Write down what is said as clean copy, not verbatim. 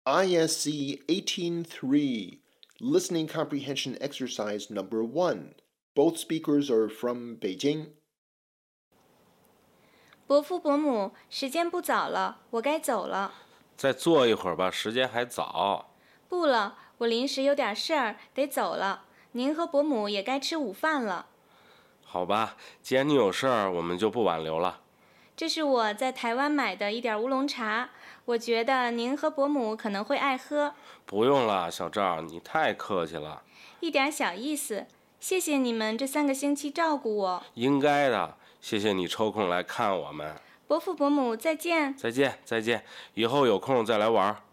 ISC 18.3 Listening Comprehension Exercise Number 1. Both speakers are from Beijing. 伯父伯母，时间不早了，我该走了。 再坐一会儿吧，时间还早。 不了，我临时有点事儿，得走了。您和伯母也该吃午饭了。 好吧，既然你有事儿，我们就不挽留了。 这是我在台湾买的一点乌龙茶，我觉得您和伯母可能会爱喝。 不用了，小赵，你太客气了。 一点小意思，谢谢你们这3个星期照顾我。 应该的，谢谢你抽空来看我们。 伯父伯母，再见。 再见，再见，以后有空再来玩。